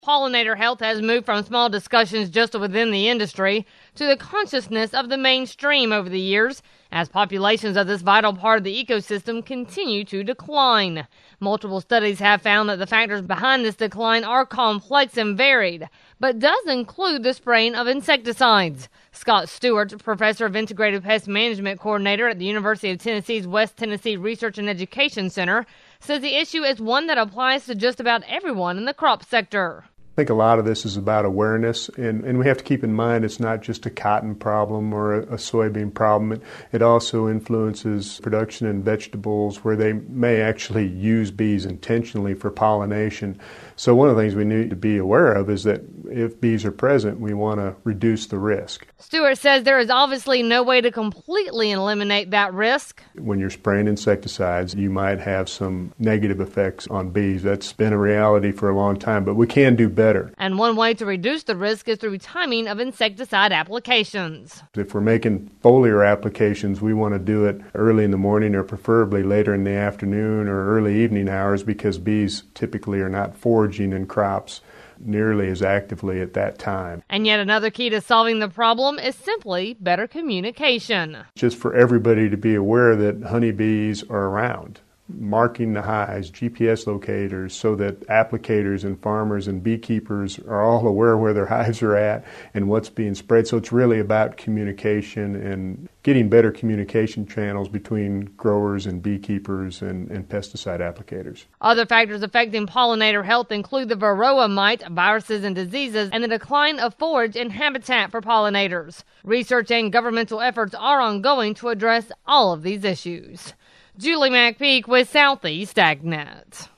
Pollinator health has moved from small discussions just within the industry to the consciousness of the mainstream over the years, as populations of this vital part of the ecosystem continue to decline. Multiple studies have found that the factors behind this decline are complex and varied, but does include the spraying of insecticides. Scott Stewart, professor of integrated pest management coordinator at the University of Tennessee's West Tennessee Research and Education Center, says the issue is one that applies to just about everyone in the crop sector. I think a lot of this is about awareness, and we have to keep in mind it's not just a cotton problem or a soybean problem. It also influences production in vegetables where they may actually use bees intentionally for pollination. So one of the things we need to be aware of is that if bees are present, we want to reduce the risk. Stewart says there is obviously no way to completely eliminate that risk. When you're spraying insecticides, you might have some negative effects on bees. That's been a reality for a long time, but we can do better. And one way to reduce the risk is through timing of insecticide applications. If we're making foliar applications, we want to do it early in the morning or preferably later in the afternoon or early evening hours because bees typically are not foraging in crops nearly as actively at that time. And yet another key to solving the problem is simply better communication. Just for everybody to be aware that honeybees are around. Marking the hives, GPS locators, so that applicators and farmers and beekeepers are all aware where their hives are at and what's being sprayed. So it's really about communication and getting better communication channels between growers and beekeepers and pesticide applicators. Other factors affecting pollinator health include the varroa mite, viruses and diseases, and the decline of forage and habitat for pollinators. Research and governmental efforts are ongoing to address all of these issues. Julie McPeak with Southeast AgNet.